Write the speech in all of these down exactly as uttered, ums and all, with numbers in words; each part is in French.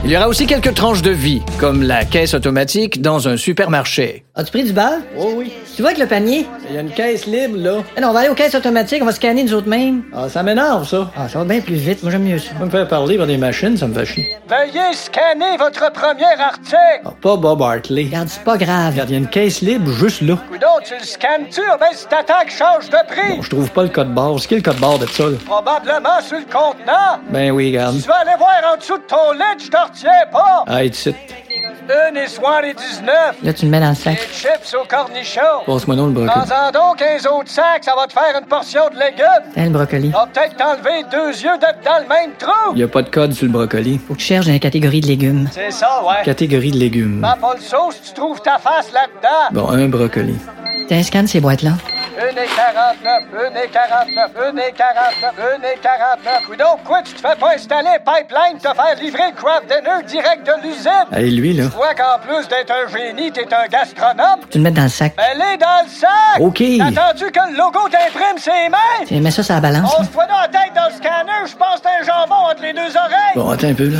Il y aura aussi quelques tranches de vie, comme la caisse automatique dans un supermarché. As-tu pris du beurre? Oh oui. Tu vois avec le panier? Il y a une caisse libre, là. Eh non, on va aller aux caisses automatiques, on va scanner nous autres mêmes. Ah, ça m'énerve, ça. Ah, ça va bien plus vite, moi j'aime mieux ça. On va me faire parler par des machines, ça me fait chier. Veuillez scanner votre premier article. Ah, pas Bob Hartley. Regarde, c'est pas grave. Regarde, il y a une caisse libre juste là. Coudon, tu le scannes-tu? Ben, si t'attends qu'il change de prix. Bon, je trouve pas le code barre. C'est qui le code barre de ça, là? Probablement sur le contenant. Ben oui, regarde. Tu vas aller voir en dessous de ton lit, je te retiens pas. Ah, it's it. Une et soixante-dix-neuf. Là, tu le mets dans le sac. Des chips au cornichon. Passe-moi donc le brocoli. Prends-en donc quinze autres sacs, ça va te faire une portion de légumes. Tiens, le brocoli. Va peut-être t'enlever deux yeux d'être dans le même trou. Il y a pas de code sur le brocoli. Faut que tu cherches dans la catégorie de légumes. C'est ça, ouais. Catégorie de légumes. Ma pas le sauce, tu trouves ta face là-dedans. Bon, un brocoli. Tiens, scanne ces boîtes-là. Une et quarante-neuf, une et quarante-neuf, une et quarante-neuf, une et quarante-neuf. Ou donc, quoi, tu te fais pas installer pipeline, te faire livrer le craft dinner direct de l'usine? Allez, lui, là. Tu vois qu'en plus d'être un génie, t'es un gastronome? Tu le mets dans le sac. Mets-les dans le sac! OK. T'as attendu que le logo t'imprime ses mains? Tiens, mets ça sur la balance. On se voit dans la tête dans le scanner, je pense que t'as un jambon entre les deux oreilles! Bon, attends un peu, là.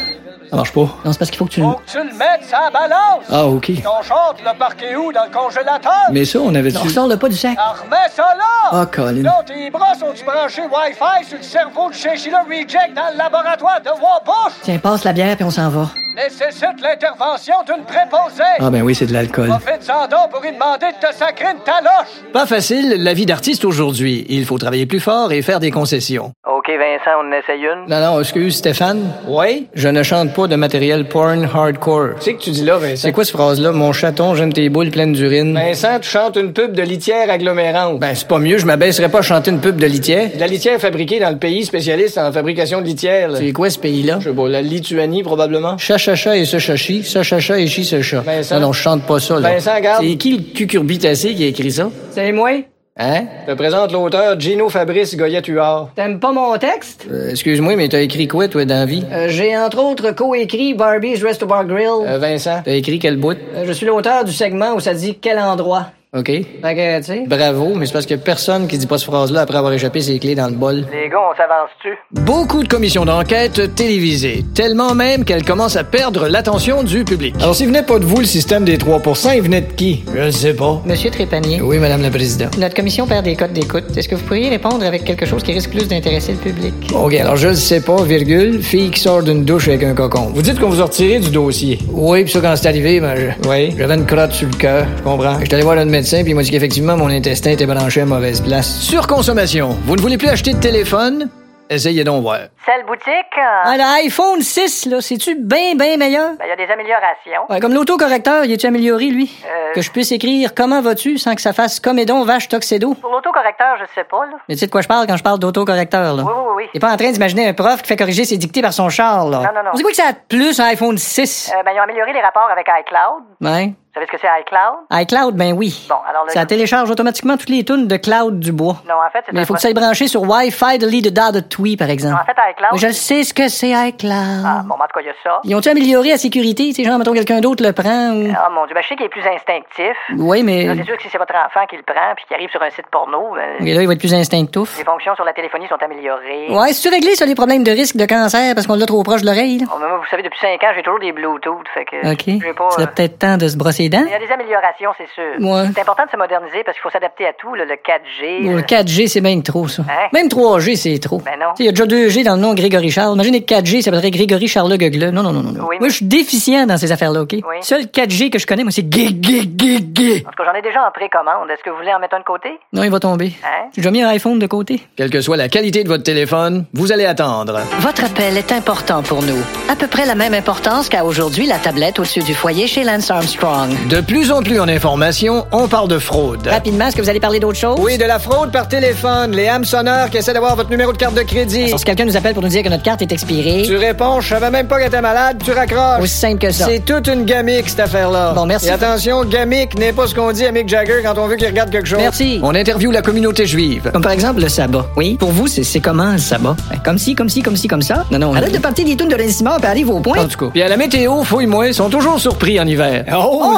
Ça marche pas. Non, c'est parce qu'il faut que tu le... Faut que tu le mettes sur la balance! Ah, OK. Ton short, tu l'as parqué où? Dans le congélateur? Mais ça, on avait Non, dessus. sors-le pas du sac. Ah, remets ça là! Ah, Colin. Là, tes bras sont-tu branchés Wi-Fi sur le cerveau de Chinchilla Reject dans le laboratoire de Wabush? Tiens, passe la bière puis on s'en va. Nécessite l'intervention d'une préposée. Ah, ben oui, c'est de l'alcool. Profite-en donc pour lui demander de te sacrer une taloche. Pas facile, la vie d'artiste aujourd'hui. Il faut travailler plus fort et faire des concessions. OK, Vincent, on en essaye une. Non, non, excuse, Stéphane. Oui? Je ne chante pas de matériel porn hardcore. C'est que tu dis là, Vincent. C'est quoi cette phrase-là? Mon chaton, j'aime tes boules pleines d'urine. Vincent, tu chantes une pub de litière agglomérante. Ben, c'est pas mieux, je m'abaisserais pas à chanter une pub de litière. De la litière fabriquée dans le pays spécialiste en fabrication de litière. là. C'est quoi ce pays-là? Je sais pas, la Lituanie, probablement. Chachacha et ce chachi, ça chacha et chi ce chat. Vincent. Non, non, je chante pas ça, là. Vincent, regarde. C'est qui le cucurbitacé qui a écrit ça? C'est moi. Hein? Je te présente l'auteur Gino Fabrice Goyette-Huard. T'aimes pas mon texte? Euh, excuse-moi, mais t'as écrit quoi, toi, dans la vie? Euh, j'ai entre autres co-écrit Barbie's Resto Bar Grill. Euh, Vincent. T'as écrit quel bout? Euh, je suis l'auteur du segment où ça dit quel endroit. OK. Fait que, tu sais... Bravo, mais c'est parce qu'il y a personne qui dit pas cette phrase-là après avoir échappé ses clés dans le bol. Les gars, on s'avance-tu? Beaucoup de commissions d'enquête télévisées, tellement même qu'elles commencent à perdre l'attention du public. Alors, s'il venait pas de vous, le système des trois pour cent, il venait de qui? Je ne sais pas. Monsieur Trépanier, Oui, Madame la Présidente. notre commission perd des codes d'écoute. Est-ce que vous pourriez répondre avec quelque chose qui risque plus d'intéresser le public? OK, alors je ne sais pas, virgule, fille qui sort d'une douche avec un cocon. Vous dites qu'on vous a retiré du dossier. Oui, puis ça, quand c'est arrivé, ben, je- Oui. j'avais une crotte sur le cœur. Je comprends. J'étais allé voir le médecin, puis il m'a dit qu'effectivement, mon intestin était branché à mauvaise place. Surconsommation. Vous ne voulez plus acheter de téléphone? Essayez donc voir. Celle boutique, euh, Ah, l'iPhone six, là, c'est-tu bien, bien meilleur? ben, il y a des améliorations. Ouais, comme l'autocorrecteur, il est-tu amélioré, lui? Euh, Que je puisse écrire « Comment vas-tu » sans que ça fasse « Comédon, vache, toxédo Pour l'autocorrecteur, je sais pas, là. ». Mais tu sais de quoi je parle quand je parle d'autocorrecteur, là? Oui, oui, oui. T'es pas en train d'imaginer un prof qui fait corriger ses dictées par son char, là. Non, non, non. C'est quoi que ça a de plus, un iPhone six? Euh, ben, ils ont amélioré les rapports avec iCloud. Ouais. Vous savez ce que c'est iCloud? iCloud, ben oui. Bon, alors là... Ça télécharge automatiquement toutes les tunes de Cloud du bois. Non, en fait, c'est Mais un il faut que pro- ça aille brancher sur Wi-Fi de l'île de Dada Twee, par Non, exemple. en fait, iCloud... Mais je le sais ce que c'est iCloud. Ah, bon, en tout cas, il y a ça. Ils ont-tu amélioré la sécurité? Tu sais, genre, mettons, quelqu'un d'autre le prend ou... Ah, mon Dieu, ben, je sais qu'il est plus instinctif. Oui, mais... Là, c'est sûr que si c'est votre enfant qui le prend puis qui arrive sur un site porno, ben, Ok, là, il va être plus instinctif. les fonctions sur la téléphonie sont améliorées. Ouais, c'est-tu réglé, ça, les problèmes de risque de cancer parce qu'on l'a trop proche de l'oreille, là? Oh, mais moi, vous savez, depuis cinq ans, j'ai toujours des Bluetooth, fait que... OK. j'ai pas, C'est euh, peut-être temps de se brosser les dents. Il y a des améliorations, c'est sûr. Ouais. C'est important de se moderniser parce qu'il faut s'adapter à tout, là, le quatre G. Bon, le- le quatre G, c'est bien trop, ça. Hein? Même trois G, c'est trop. Ben non. Tu sais, il y a déjà deux G dans le nom Grégory Charles. Imaginez que quatre G, ça s'appellerait Grégory Charles Gueule. Non, non, non, non. Oui, Moi, mais- je suis déficient dans ces affaires-là, OK? Oui. Seul quatre G que je connais, moi, c'est Gé, Gé, Gé, Gé. En tout cas, j'en ai déjà en précommande. Est-ce que vous voulez en mettre un de côté? Non, il va tomber. Hein? J'ai déjà mis un iPhone de côté. Quelle que soit la qualité de votre téléphone, vous allez attendre. Votre appel est important pour nous. À peu près la même importance qu'a aujourd'hui la tablette au-dessus du foyer chez Lance Armstrong. De plus en plus en information, on parle de fraude. Rapidement, est-ce que vous allez parler d'autre chose? Oui, de la fraude par téléphone, les hameçonneurs qui essaient d'avoir votre numéro de carte de crédit. Alors, si quelqu'un nous appelle pour nous dire que notre carte est expirée, Tu réponds, je savais même pas qu'elle était malade, tu raccroches. aussi simple que ça. C'est toute une gamique, cette affaire-là. Bon, merci. Et attention, gamique n'est pas ce qu'on dit à Mick Jagger quand on veut qu'il regarde quelque chose. Merci. On interviewe la communauté juive. Comme par exemple le sabbat. Oui. Pour vous, c'est, c'est comment le sabbat? Ben, comme ci, comme ci, comme ci, comme ça. Non, non. Arrête de partir des tunes de Lindsay Moore et arrive au point. En tout cas. Puis à la météo, fouille-moi, ils sont toujours surpris en hiver. Oh,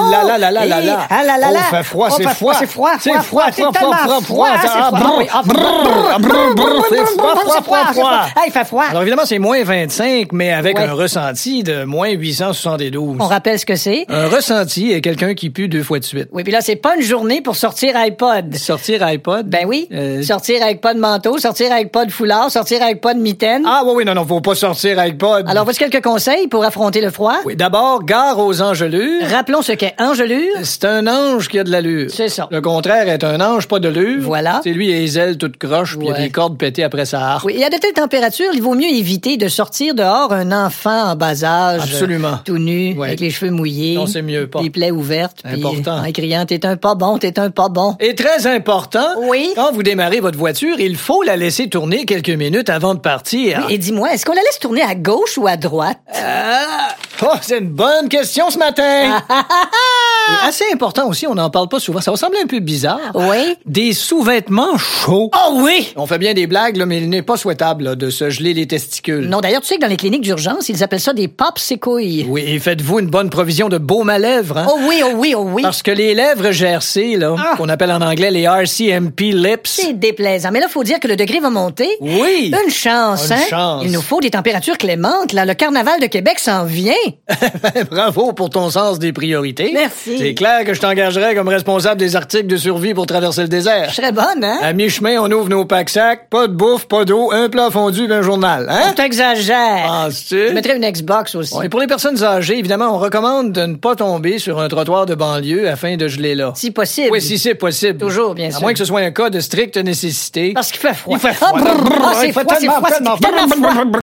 là là là là là là. Ah là là là. Oh, fait froid, Oh, c'est fait froid. C'est froid, C'est froid, froid, c'est froid, tellement froid, froid. froid. C'est Ah, froid, brrr, oui. Ah, brrr, brrr, brrr, brrr, c'est froid, froid, froid, froid. Ah, il fait froid. Alors évidemment, c'est moins vingt-cinq, mais avec Ouais. un ressenti de moins huit cent soixante-douze. On rappelle ce que c'est. Un ressenti est quelqu'un qui pue deux fois de suite. Oui, puis là, c'est pas une journée pour sortir iPod. Sortir iPod? Ben oui. Euh, Sortir avec pas de manteau, sortir avec pas de foulard, sortir avec pas de mitaine. Ah oui, oui, non, non, faut pas sortir iPod. Alors, voici quelques conseils pour affronter le froid. Oui, d'abord, gare aux engelures. Rappelons ce qu'est engelure. C'est un ange qui a de l'allure. C'est ça. Le contraire est un ange pas de l'allure. Voilà. C'est lui, il a les ailes toutes croches, puis il a Ouais. des cordes pétées après sa harpe. Oui, et à de telles températures, il vaut mieux éviter de sortir dehors un enfant en bas âge. Absolument. euh, Tout nu, Ouais. avec les cheveux mouillés. Non, c'est mieux pas. Les plaies ouvertes. puis Important. En criant, t'es un pas bon, t'es un pas bon. Et très important, Oui. quand vous démarrez votre voiture, il faut la laisser tourner quelques minutes avant de partir. Oui, et dis-moi, est-ce qu'on la laisse tourner à gauche ou à droite? Ah! Oh, c'est une bonne question ce matin! Et assez important aussi, on n'en parle pas souvent. Ça va sembler un peu bizarre. Oui. Des sous-vêtements chauds. Oh oui! On fait bien des blagues, là, mais il n'est pas souhaitable là, de se geler les testicules. Non, d'ailleurs, tu sais que dans les cliniques d'urgence, ils appellent ça des popsicouilles. Oui, et faites-vous une bonne provision de baume à lèvres, hein? Oh oui, oh oui, oh oui. Parce que les lèvres gercées, là, Ah. qu'on appelle en anglais les R C M P lips. C'est déplaisant. Mais là, faut dire que le degré va monter. Oui! Une chance, Une hein? chance. Il nous faut des températures clémentes, là. Le carnaval de Québec s'en vient. Bravo pour ton sens des priorités. Merci. C'est clair que je t'engagerais comme responsable des articles de survie pour traverser le désert. Je serais bonne, hein? À mi-chemin, on ouvre nos packs-sacs, pas de bouffe, pas d'eau, un plat fondu et un journal, hein? T'exagères. Penses-tu? Je mettrais une Xbox aussi. Et pour les personnes âgées, évidemment, on recommande de ne pas tomber sur un trottoir de banlieue afin de geler là. Si possible. Oui, si c'est possible. Toujours, bien À sûr. moins que ce soit un cas de stricte nécessité. Parce qu'il fait froid. Il fait froid. Ah, brrr, ah, c'est Il fait froid, c'est tellement, froid, c'est tellement tellement froid.